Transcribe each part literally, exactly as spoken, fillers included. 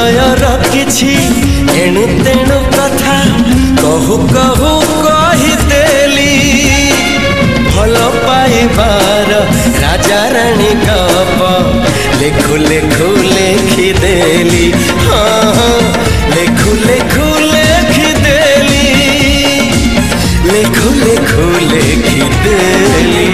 हृदयर किछि एणु तेणु कथा कहू कहू कहीदेली भल पाइबार राजा रानी गप लेखु लेखु लेखिदेली हाँ हाँ लेखु लेखु लेखिदेली लेखु लेखु लेखिदेली।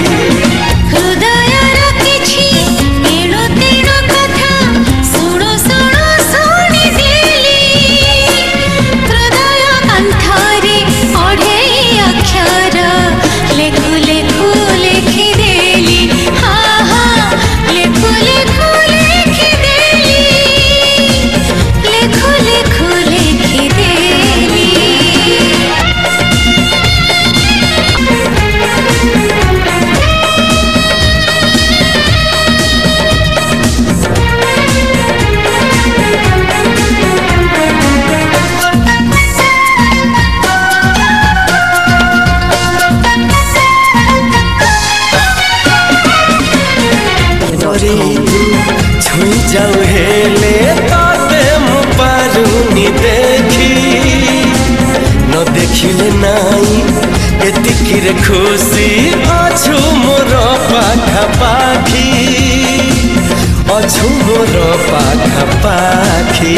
छुई जाऊ हेले ताते मु पारुनी देखी न देखिले नाई एतिकी रे खुशी अछु मोर पाखा पाखी अछु मोर पाखा पाखी।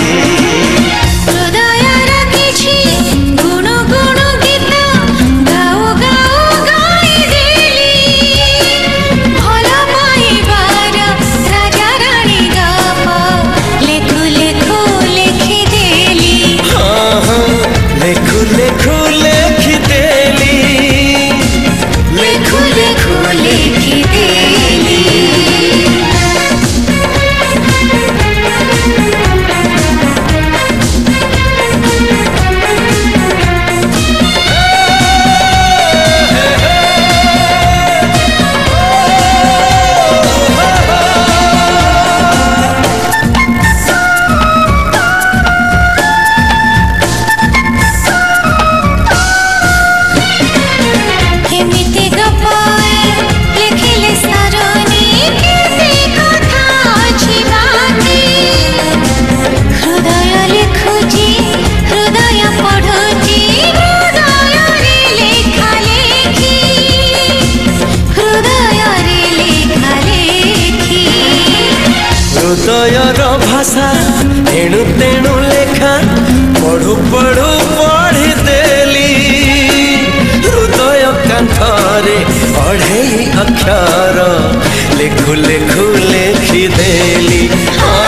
हृदयर भाषा एणु तेणु लेखा पढ़ु पढ़ु पढ़ीदेली हृदय कांथरे अढ़ेई अक्षर लेखु लेखु लेखिदेली।